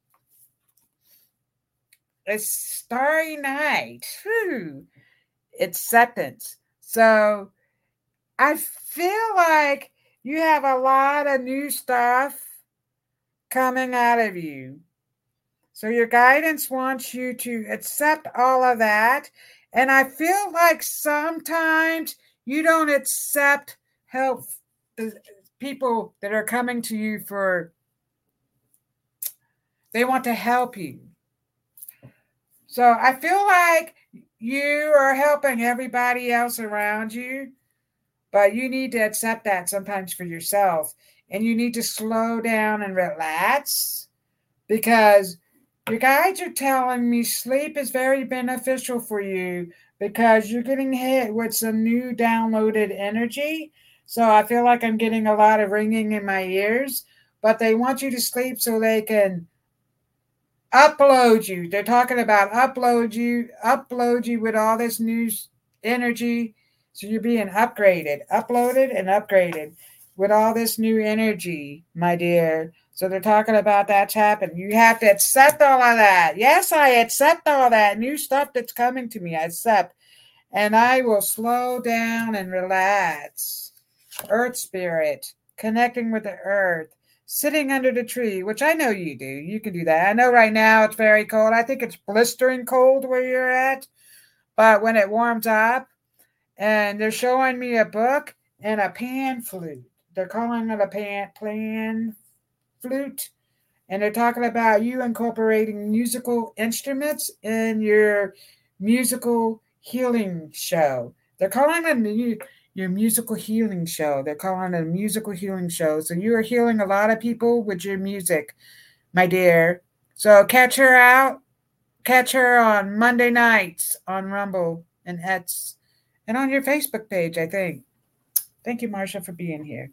It's starry night. Whew. Acceptance. So I feel like you have a lot of new stuff coming out of you. So your guidance wants you to accept all of that. And I feel like sometimes you don't accept help, people that are coming to you for, they want to help you. So I feel like you are helping everybody else around you, but you need to accept that sometimes for yourself. And you need to slow down and relax, because your guides are telling me sleep is very beneficial for you because you're getting hit with some new downloaded energy. So I feel like I'm getting a lot of ringing in my ears, but they want you to sleep so they can upload you. They're talking about upload you, upload you with all this new energy. So you're being upgraded, uploaded and upgraded with all this new energy, my dear. So they're talking about that's happening. You have to accept all of that. Yes, I accept all that new stuff that's coming to me. I accept. And I will slow down and relax. Earth spirit, connecting with the earth, sitting under the tree, which I know you do. You can do that. I know right now it's very cold. I think it's blistering cold where you're at. But when it warms up, and they're showing me a book and a pan flute. They're calling it a pan, pan flute. And they're talking about you incorporating musical instruments in your musical healing show. They're calling it your musical healing show. They're calling it a musical healing show. So you are healing a lot of people with your music, my dear. So catch her out. Catch her on Monday nights on Rumble and Ets and on your Facebook page, I think. Thank you, Marsha, for being here.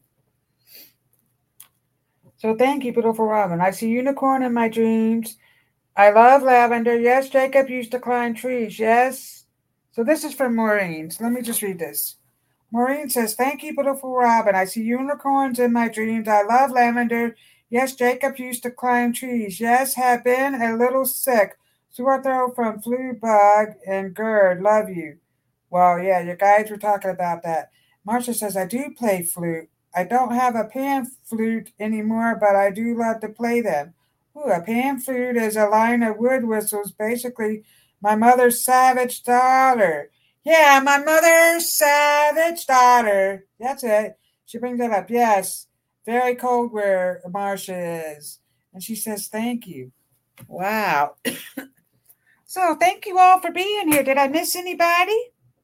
So thank you, beautiful Robin. I see unicorn in my dreams. I love lavender. Yes, Jacob used to climb trees. Yes. So this is from Maureen. So let me just read this. Maureen says, thank you, beautiful Robin. I see unicorns in my dreams. I love lavender. Yes, Jacob used to climb trees. Yes, have been a little sick. Sore throat from flu bug and GERD. Love you. Well, yeah, your guides were talking about that. Marsha says, I do play flute. I don't have a pan flute anymore, but I do love to play them. Ooh, a pan flute is a line of wood whistles, basically my mother's savage daughter. Yeah, my mother's savage daughter. That's it. She brings that up. Yes, very cold where Marsha is. And she says, thank you. Wow. So thank you all for being here. Did I miss anybody?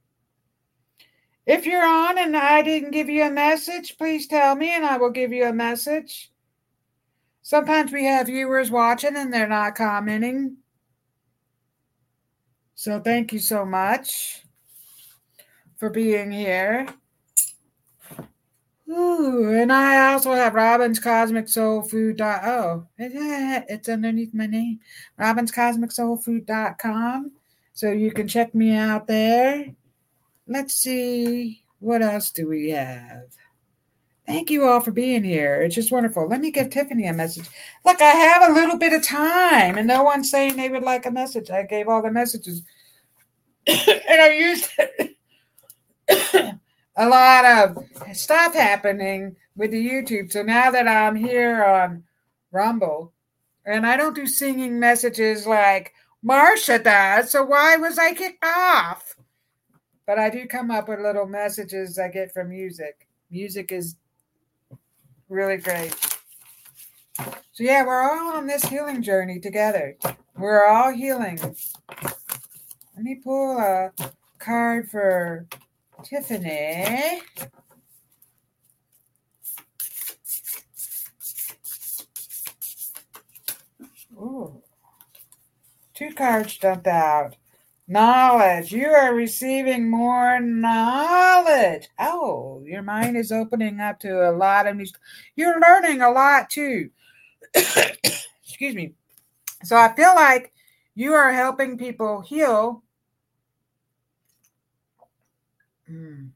If you're on and I didn't give you a message, please tell me and I will give you a message. Sometimes we have viewers watching and they're not commenting. So thank you so much for being here. Ooh, and I also have Robin's Cosmic Soul Food. Oh, it's underneath my name. Robin's Cosmic Soul Food dot com. So you can check me out there. Let's see, what else do we have? Thank you all for being here. It's just wonderful. Let me give Tiffany a message. Look, I have a little bit of time, and no one's saying they would like a message. I gave all the messages, and I used a lot of stuff happening with the YouTube. So now that I'm here on Rumble, and I don't do singing messages like Marsha does, so why was I kicked off? But I do come up with little messages I get from music. Music is really great. So yeah, we're all on this healing journey together. We're all healing. Let me pull a card for Tiffany. Ooh. Two cards jumped out. Knowledge. You are receiving more knowledge. Oh, your mind is opening up to a lot of new stuff. You're learning a lot too. Excuse me. So I feel like you are helping people heal. Mm.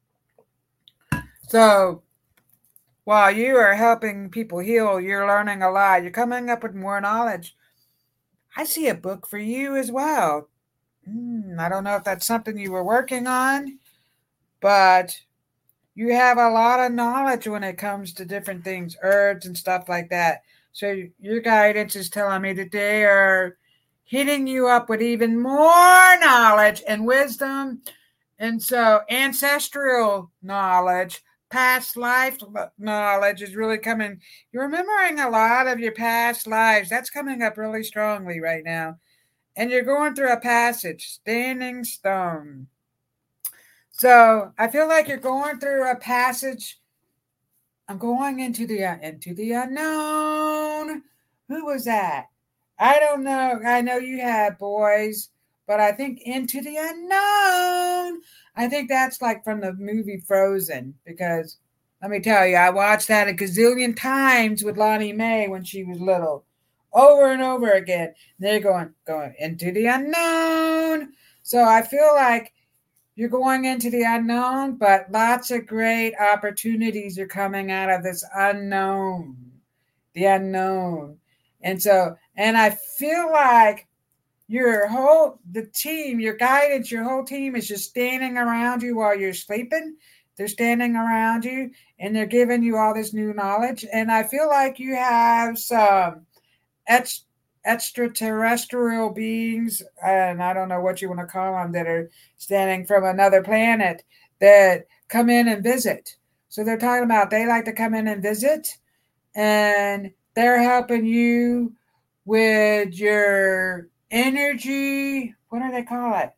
So while you are helping people heal, you're learning a lot. You're coming up with more knowledge. I see a book for you as well. Mm, I don't know if that's something you were working on, but you have a lot of knowledge when it comes to different things, herbs and stuff like that. So your guidance is telling me that they are hitting you up with even more knowledge and wisdom. And so ancestral knowledge, past life knowledge is really coming. You're remembering a lot of your past lives. That's coming up really strongly right now. And you're going through a passage, standing stone. So I feel like you're going through a passage. I'm going into the uh, into the unknown. Who was that? I don't know. I know you had boys, but I think into the unknown. I think that's like from the movie Frozen, because let me tell you, I watched that a gazillion times with Lonnie Mae when she was little, over and over again. They're going going into the unknown. So I feel like you're going into the unknown, but lots of great opportunities are coming out of this unknown, the unknown. And so, and I feel like your whole, the team, your guidance, your whole team is just standing around you while you're sleeping. They're standing around you and they're giving you all this new knowledge. And I feel like you have some ex- extraterrestrial beings, and I don't know what you want to call them, that are standing from another planet that come in and visit. So they're talking about they like to come in and visit, and they're helping you with your energy. What do they call it?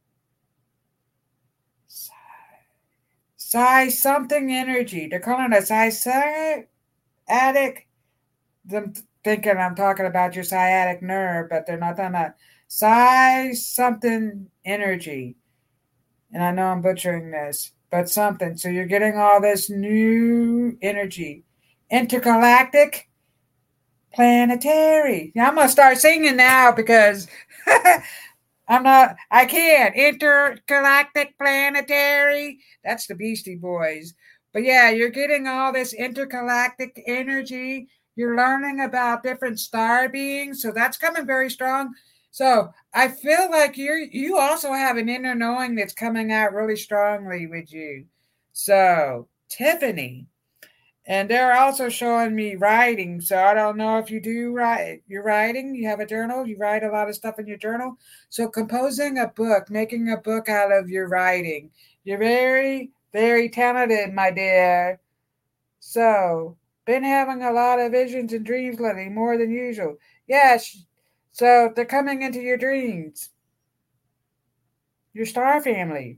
Psi something energy. They're calling it psi addict. I'm thinking I'm talking about your sciatic nerve, but they're not talking about psi something energy. And I know I'm butchering this, but something. So you're getting all this new energy. Intergalactic planetary. Yeah, I'm going to start singing now because I'm not, I can't. Intergalactic planetary. That's the Beastie Boys. But yeah, you're getting all this intergalactic energy. You're learning about different star beings. So that's coming very strong. So I feel like you're, you also have an inner knowing that's coming out really strongly with you. So, Tiffany. And they're also showing me writing. So I don't know if you do write, you're writing, you have a journal, you write a lot of stuff in your journal. So composing a book, making a book out of your writing. You're very, very talented, my dear. So, been having a lot of visions and dreams lately, more than usual. Yes. So they're coming into your dreams. Your star family.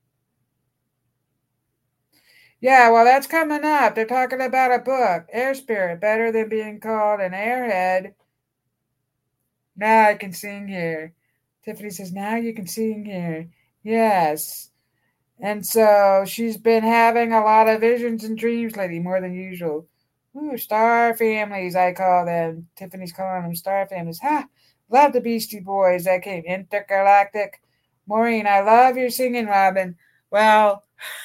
Yeah, well, that's coming up. They're talking about a book, Air Spirit, better than being called an airhead. Now I can sing here. Tiffany says, now you can sing here. Yes. And so she's been having a lot of visions and dreams lately, more than usual. Ooh, star families, I call them. Tiffany's calling them star families. Ha! Love the Beastie Boys. That came intergalactic. Maureen, I love your singing, Robin. Well,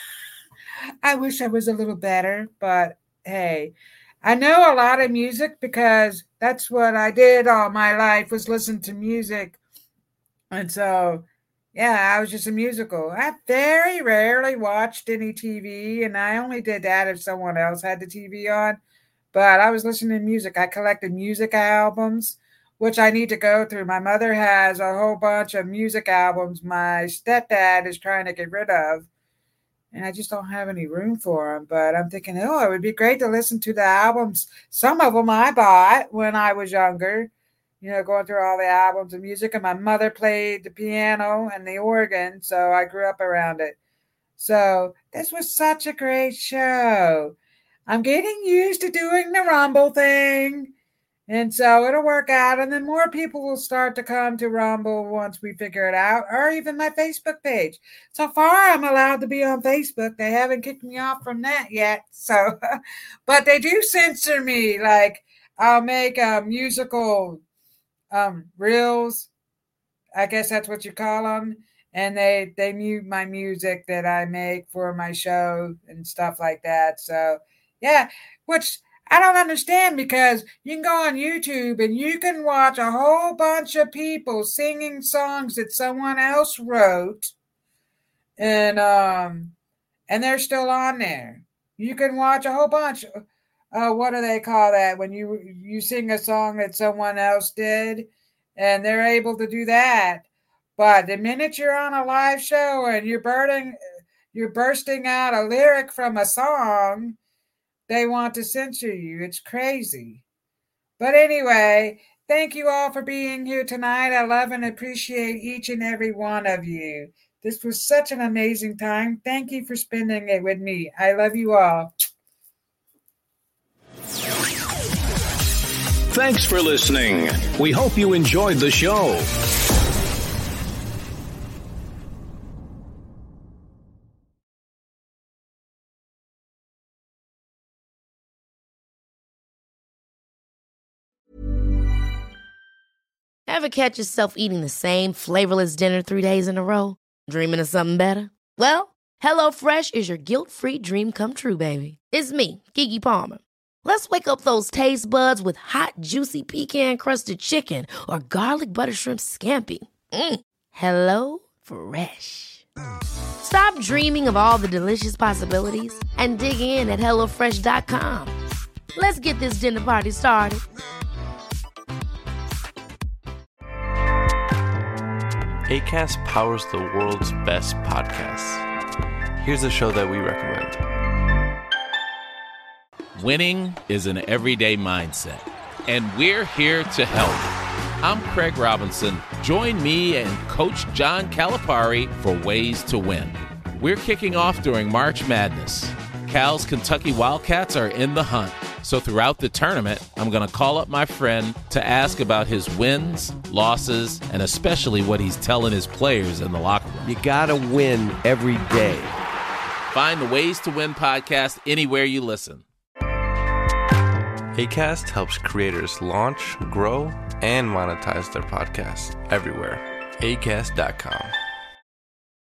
I wish I was a little better, but hey, I know a lot of music because that's what I did all my life, was listen to music. And so, yeah, I was just a musical. I very rarely watched any T V, and I only did that if someone else had the T V on. But I was listening to music. I collected music albums, which I need to go through. My mother has a whole bunch of music albums my stepdad is trying to get rid of, and I just don't have any room for them. But I'm thinking, oh, it would be great to listen to the albums. Some of them I bought when I was younger, you know, going through all the albums of music. And my mother played the piano and the organ, so I grew up around it. So this was such a great show. I'm getting used to doing the Rumble thing. And so it'll work out, and then more people will start to come to Rumble once we figure it out, or even my Facebook page. So far, I'm allowed to be on Facebook. They haven't kicked me off from that yet. So, but they do censor me. Like, I'll make a musical um, reels. I guess that's what you call them. And they, they mute my music that I make for my show and stuff like that. So, yeah, which I don't understand, because you can go on YouTube and you can watch a whole bunch of people singing songs that someone else wrote, and um and they're still on there. You can watch a whole bunch. Uh, what do they call that when you you sing a song that someone else did, and they're able to do that. But the minute you're on a live show and you're bursting, you're bursting out a lyric from a song, they want to censor you. It's crazy. But anyway, thank you all for being here tonight. I love and appreciate each and every one of you. This was such an amazing time. Thank you for spending it with me. I love you all. Thanks for listening. We hope you enjoyed the show. Ever catch yourself eating the same flavorless dinner three days in a row? Dreaming of something better? Well, HelloFresh is your guilt-free dream come true, baby. It's me, Keke Palmer. Let's wake up those taste buds with hot, juicy pecan-crusted chicken or garlic butter shrimp scampi. Mm. Hello Fresh. Stop dreaming of all the delicious possibilities and dig in at hello fresh dot com. Let's get this dinner party started. Acast powers the world's best podcasts. Here's a show that we recommend. Winning is an everyday mindset, and we're here to help. I'm Craig Robinson. Join me and Coach John Calipari for Ways to Win. We're kicking off during March Madness. Cal's Kentucky Wildcats are in the hunt. So throughout the tournament, I'm going to call up my friend to ask about his wins, losses, and especially what he's telling his players in the locker room. You got to win every day. Find the Ways to Win podcast anywhere you listen. Acast helps creators launch, grow, and monetize their podcasts everywhere. acast dot com.